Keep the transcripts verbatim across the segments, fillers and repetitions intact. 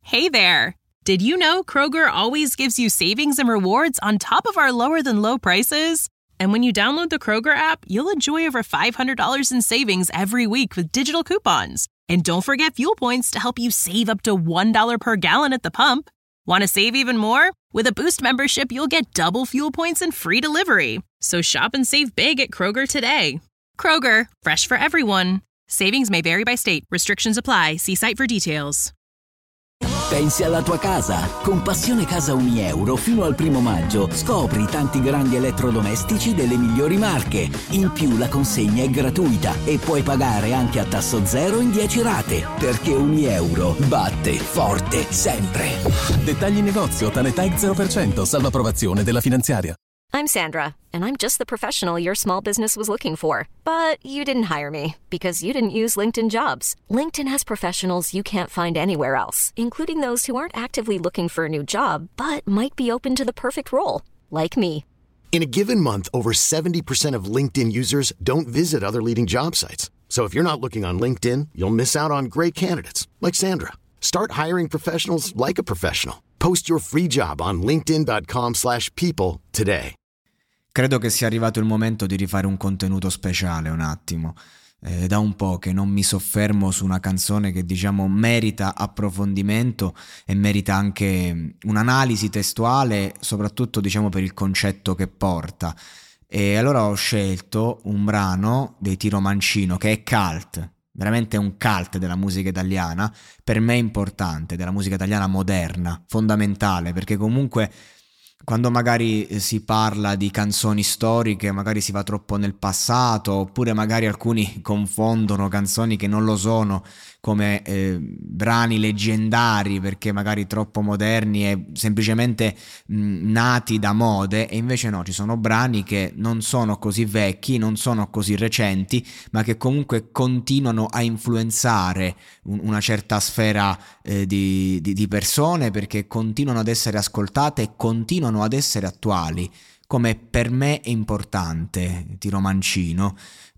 Hey there! Did you know Kroger always gives you savings and rewards on top of our lower-than-low prices? And when you download the Kroger app, you'll enjoy over five hundred dollars in savings every week with digital coupons. And don't forget fuel points to help you save up to one dollar per gallon at the pump. Want to save even more? With a Boost membership, you'll get double fuel points and free delivery. So shop and save big at Kroger today. Kroger, fresh for everyone. Savings may vary by state. Restrictions apply. See site for details. Pensi alla tua casa? Con Passione Casa Unieuro fino al primo maggio scopri tanti grandi elettrodomestici delle migliori marche. In più la consegna è gratuita e puoi pagare anche a tasso zero in dieci rate. Perché Unieuro batte forte sempre. Dettagli in negozio, tale tag zero per cento, salvo approvazione della finanziaria. I'm Sandra, and I'm just the professional your small business was looking for. But you didn't hire me because you didn't use LinkedIn Jobs. LinkedIn has professionals you can't find anywhere else, including those who aren't actively looking for a new job, but might be open to the perfect role, like me. In a given month, over seventy percent of LinkedIn users don't visit other leading job sites. So if you're not looking on LinkedIn, you'll miss out on great candidates, like Sandra. Start hiring professionals like a professional. Post your free job on linkedin.com slash people today. Credo che sia arrivato il momento di rifare un contenuto speciale un attimo. Eh, da un po' che non mi soffermo su una canzone che diciamo merita approfondimento e merita anche un'analisi testuale, soprattutto diciamo per il concetto che porta. E allora ho scelto un brano dei Tiro Mancino che è cult, veramente un cult della musica italiana, per me importante, della musica italiana moderna, fondamentale, perché comunque quando magari si parla di canzoni storiche magari si va troppo nel passato, oppure magari alcuni confondono canzoni che non lo sono come eh, brani leggendari perché magari troppo moderni e semplicemente mh, nati da mode, e invece no, ci sono brani che non sono così vecchi, non sono così recenti, ma che comunque continuano a influenzare un, una certa sfera eh, di, di, di persone, perché continuano ad essere ascoltate e continuano ad essere attuali, come per me è importante Tiro Mancino.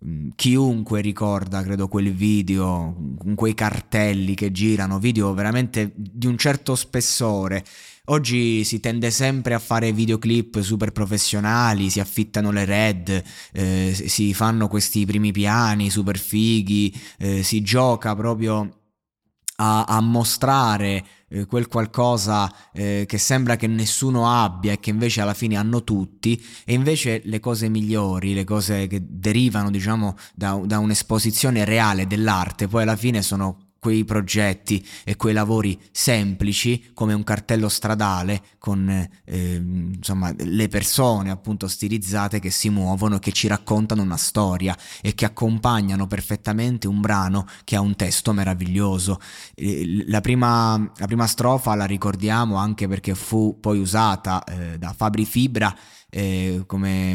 Chiunque ricorda, credo, quel video con quei cartelli che girano, video veramente di un certo spessore. Oggi si tende sempre a fare videoclip super professionali, si affittano le red, eh, si fanno questi primi piani super fighi, eh, si gioca proprio a, a mostrare eh, quel qualcosa eh, che sembra che nessuno abbia e che invece alla fine hanno tutti. E invece le cose migliori, le cose che derivano diciamo da, da un'esposizione reale dell'arte, poi alla fine sono quei progetti e quei lavori semplici come un cartello stradale con eh, insomma le persone appunto stilizzate che si muovono e che ci raccontano una storia e che accompagnano perfettamente un brano che ha un testo meraviglioso. Eh, la prima la prima strofa la ricordiamo anche perché fu poi usata eh, da Fabri Fibra Eh, come,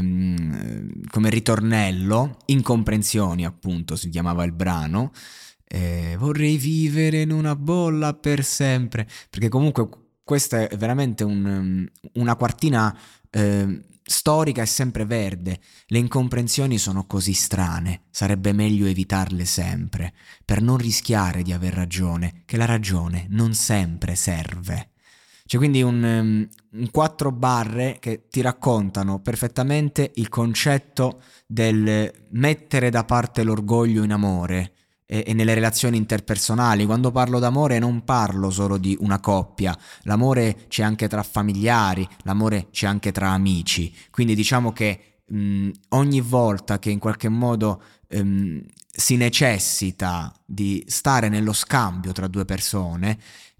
mh, come ritornello. Incomprensioni appunto si chiamava il brano. Eh, vorrei vivere in una bolla per sempre, perché comunque questa è veramente un, una quartina eh, storica e sempreverde. Le incomprensioni sono così strane, sarebbe meglio evitarle sempre, per non rischiare di aver ragione, che la ragione non sempre serve. C'è quindi un, um, un quattro barre che ti raccontano perfettamente il concetto del mettere da parte l'orgoglio in amore e, e nelle relazioni interpersonali. Quando parlo d'amore non parlo solo di una coppia, l'amore c'è anche tra familiari, l'amore c'è anche tra amici. Quindi diciamo che mh, ogni volta che in qualche modo mh, si necessita di stare nello scambio tra due persone,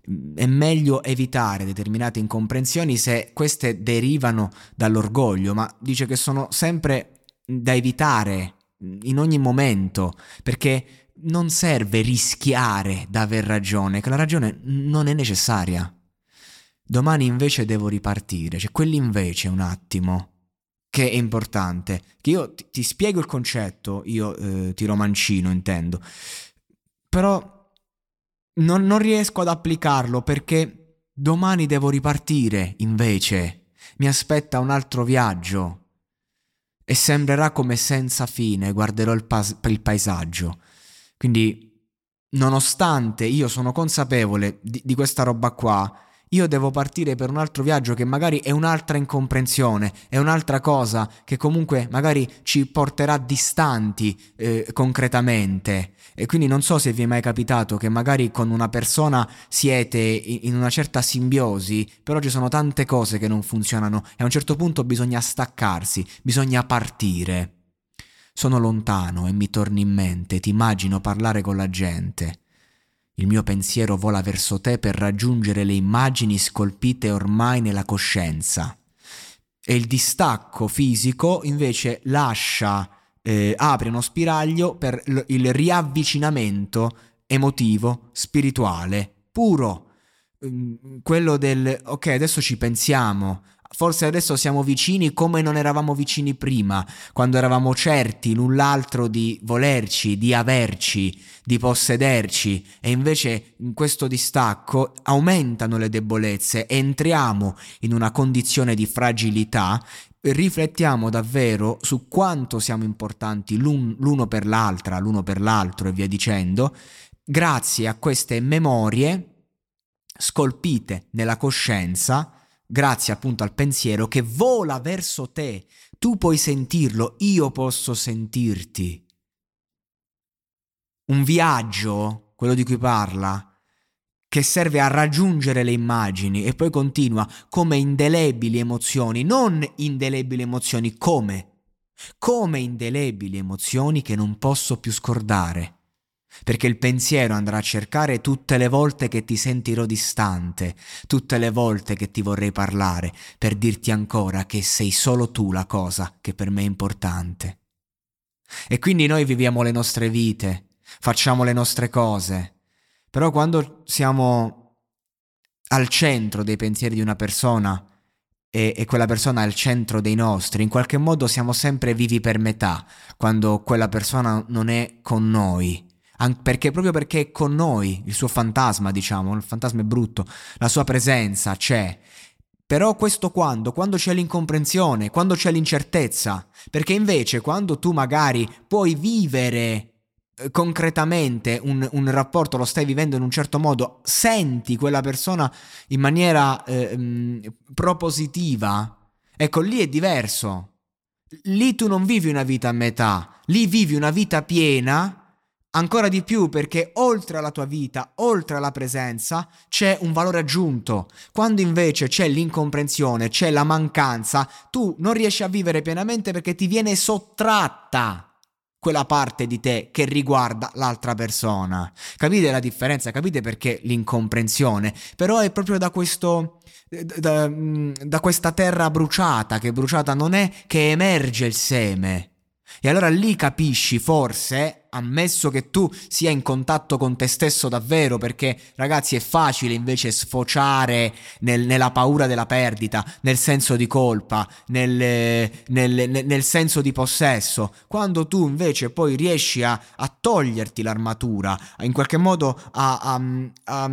è meglio evitare determinate incomprensioni se queste derivano dall'orgoglio, ma dice che sono sempre da evitare in ogni momento, perché non serve rischiare d'aver ragione, che la ragione non è necessaria. Domani invece devo ripartire, cioè quell'invece un attimo che è importante, che io ti, ti spiego il concetto, io eh, Tiro Mancino intendo, però Non, non riesco ad applicarlo perché domani devo ripartire, invece. Mi aspetta un altro viaggio e sembrerà come senza fine, guarderò il, pas- il paesaggio. Quindi nonostante io sono consapevole di, di questa roba qua, io devo partire per un altro viaggio che magari è un'altra incomprensione, è un'altra cosa che comunque magari ci porterà distanti eh, concretamente. E quindi non so se vi è mai capitato che magari con una persona siete in una certa simbiosi, però ci sono tante cose che non funzionano e a un certo punto bisogna staccarsi, bisogna partire. Sono lontano e mi torni in mente, ti immagino parlare con la gente. Il mio pensiero vola verso te per raggiungere le immagini scolpite ormai nella coscienza. E il distacco fisico invece lascia, eh, apre uno spiraglio per l- il riavvicinamento emotivo, spirituale, puro. Mm, quello del, ok, adesso ci pensiamo. Forse adesso siamo vicini come non eravamo vicini prima, quando eravamo certi l'un l'altro di volerci, di averci, di possederci, e invece in questo distacco aumentano le debolezze, entriamo in una condizione di fragilità, riflettiamo davvero su quanto siamo importanti l'un, l'uno per l'altra, l'uno per l'altro e via dicendo, grazie a queste memorie scolpite nella coscienza, grazie appunto al pensiero che vola verso te. Tu puoi sentirlo, io posso sentirti. Un viaggio, quello di cui parla, che serve a raggiungere le immagini, e poi continua, come indelebili emozioni, non indelebili emozioni, come? Come indelebili emozioni che non posso più scordare. Perché il pensiero andrà a cercare tutte le volte che ti sentirò distante, tutte le volte che ti vorrei parlare, per dirti ancora che sei solo tu la cosa che per me è importante. E quindi noi viviamo le nostre vite, facciamo le nostre cose, però quando siamo al centro dei pensieri di una persona e, e quella persona è al centro dei nostri, in qualche modo siamo sempre vivi per metà, quando quella persona non è con noi. Perché proprio perché è con noi, il suo fantasma, diciamo, il fantasma è brutto, la sua presenza c'è. Però questo quando? Quando c'è l'incomprensione, quando c'è l'incertezza. Perché invece quando tu magari puoi vivere eh, concretamente un, un rapporto, lo stai vivendo in un certo modo, senti quella persona in maniera eh, mh, propositiva, ecco, lì è diverso. Lì tu non vivi una vita a metà, lì vivi una vita piena. Ancora di più perché oltre alla tua vita, oltre alla presenza, c'è un valore aggiunto. Quando invece c'è l'incomprensione, c'è la mancanza, tu non riesci a vivere pienamente perché ti viene sottratta quella parte di te che riguarda l'altra persona. Capite la differenza? Capite perché l'incomprensione? Però è proprio da questo... Da, da questa terra bruciata, che bruciata non è, che emerge il seme. E allora lì capisci, forse, ammesso che tu sia in contatto con te stesso davvero, perché ragazzi è facile invece sfociare nel, nella paura della perdita, nel senso di colpa, nel, nel, nel, nel senso di possesso, quando tu invece poi riesci a, a toglierti l'armatura, in qualche modo a... a, a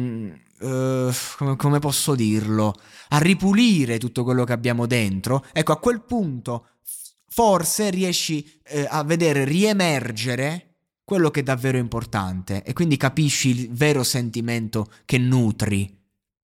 Uh, come, come posso dirlo, a ripulire tutto quello che abbiamo dentro, ecco, a quel punto forse riesci eh, a vedere riemergere quello che è davvero importante e quindi capisci il vero sentimento che nutri.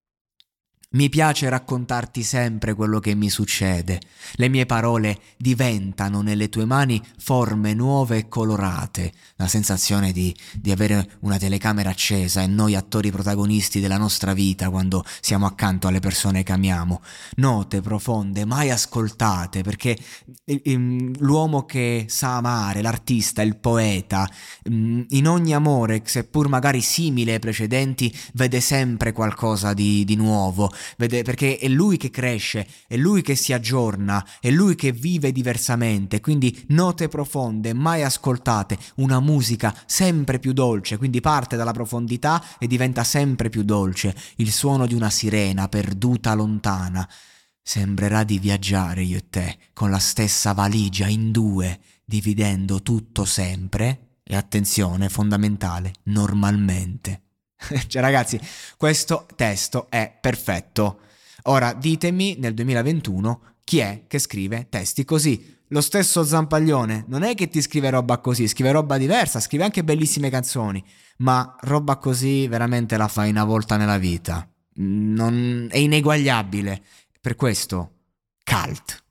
Mi piace raccontarti sempre quello che mi succede. Le mie parole diventano nelle tue mani forme nuove e colorate. La sensazione di, di avere una telecamera accesa e noi attori protagonisti della nostra vita quando siamo accanto alle persone che amiamo. Note profonde, mai ascoltate, perché l'uomo che sa amare, l'artista, il poeta, in ogni amore, seppur magari simile ai precedenti, vede sempre qualcosa di, di nuovo. Vede, perché è lui che cresce, è lui che si aggiorna, è lui che vive diversamente, quindi note profonde, mai ascoltate, una musica sempre più dolce, quindi parte dalla profondità e diventa sempre più dolce, il suono di una sirena perduta lontana. Sembrerà di viaggiare io e te, con la stessa valigia in due, dividendo tutto sempre, e attenzione, fondamentale, normalmente. Cioè ragazzi, questo testo è perfetto. Ora ditemi nel duemilaventuno chi è che scrive testi così. lo stesso Zampaglione non è che ti scrive roba così, scrive roba diversa, scrive anche bellissime canzoni, ma roba così veramente la fai una volta nella vita. Non, è ineguagliabile. Per questo, cult.